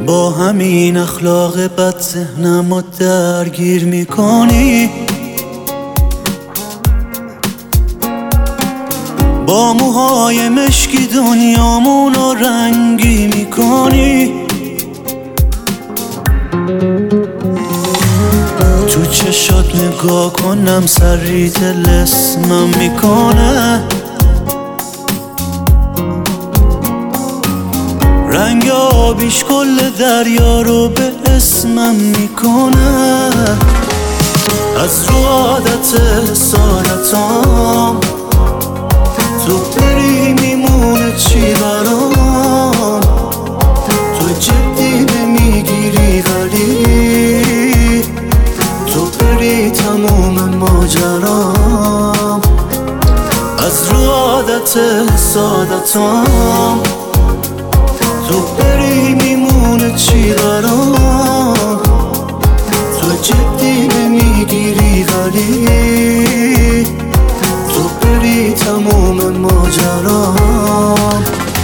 با همین اخلاق بد ذهنمو درگیر میکنی، با موهای مشکی دنیامونو رنگی میکنی. تو چشات نگاه کنم سری طلسمم میکنه، رنگ آبیش کل دریا رو به اسمم میکنه. از رو عادت سادتام تو بری میمونه چی برام، تو جدی نمیگیری ولی تو بری تموم ماجرام. از رو عادت سادتام تو بری میمونه چی برام، تو جدی نمیگیری ولی تو بری تموم ماجرام.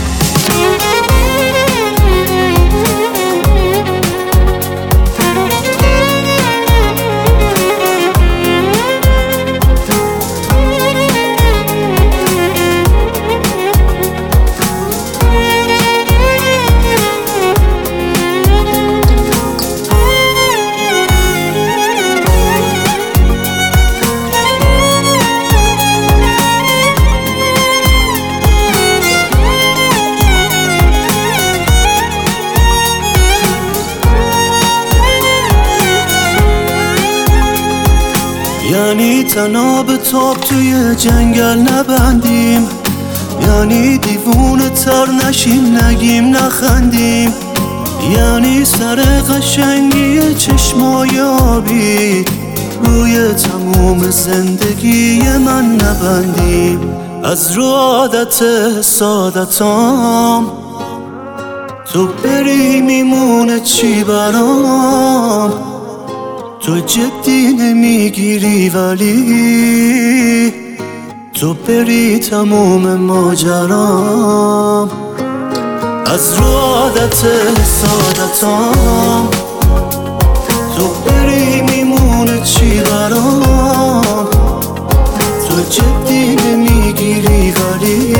یعنی تناب تاب توی جنگل نبندیم، یعنی دیوونه تر نشیم نگیم نخندیم، یعنی سر قشنگی چشمای آبی روی تموم زندگی من نبندیم. از رو عادت سادتام تو بری میمونه چی برام، تو جدی نمیگیری ولی تو بری تموم ماجرام. از رو عادت سادتام تو بری میمونه چی برام، تو جدی نمیگیری ولی